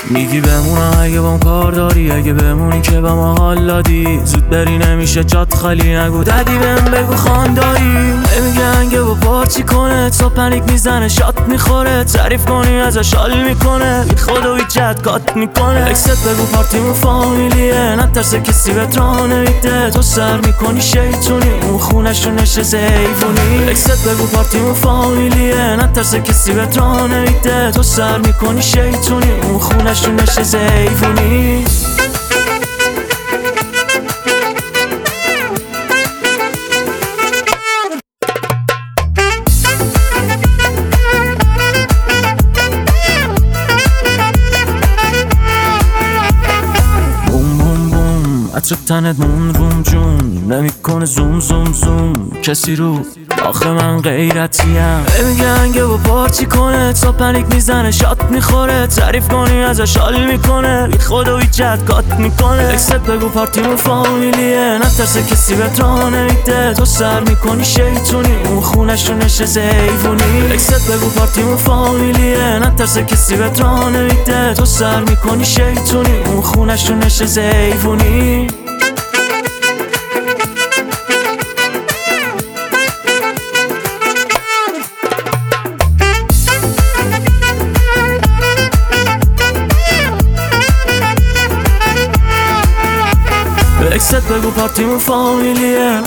میگی بمونم اگه بام کار داری، اگه بمونی که با ما حال دادی. زود بری نمیشه جات خالی، نگو دادی بهم بگو خواندایی. نمیگن که با پارچی کنه تا پنیک میزنه شات میخوره، تعریف کنی ازش حال میکنه بی خود و ایجاد کات میکنه. اکست بگو پارتیمون فامیلیه، نترسه کسی بهت راه نمیده. تو سر میکنی شیطونی اون خونشو نشسته حیوونی. اکست بگو پارتیمون فامیلیه، نترسه کسی بهت راه نمیده. تو سر میکنی شیطونی اون خونشو نشسته حیوونی. عطر تنت مون روم جون نمیکنه زوم زوم زوم کسی رو آخه من غیرتیم. نمیگن که با پارچی کنه تا پنیک میزنه شات میخوره، تعریف کنی ازش حال میکنه بی خود و ایجاد کات میکنه. اکست بگو پارتیمون فامیلیه، نترسه کسی بهت راه نمیده. تو سر میکنی شیطونی اون خونشو نشسته حیوونی. اکست بگو پارتیمون فامیلیه، نترسه کسی بهت راه نمیده. تو سر میکنی شیطونی اون خونشو نشسته حیوونی. اکست بگو پارتیمون فامیلیه.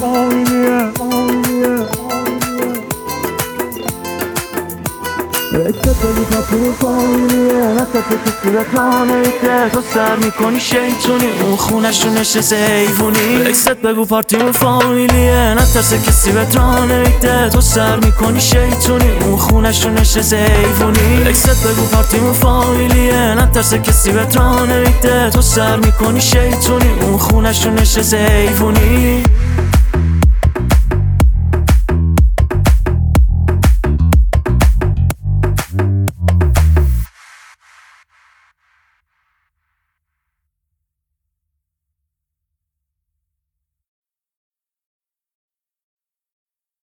اکست بگو پارتیمون فامیلیه، نترسه کسی بهت راه نمیده. تو سر میکنی شیطونی اون خونشو نشسته حیوونی. اکست بگو پارتیمون فامیلیه، نترسه کسی بهت راه نمیده. تو سر میکنی شیطونی اون خونشو نشسته حیوونی. اکست بگو پارتیمون فامیلیه، نترسه کسی بهت راه نمیده. تو سر میکنی شیطونی اون خونشو نشسته حیوونی.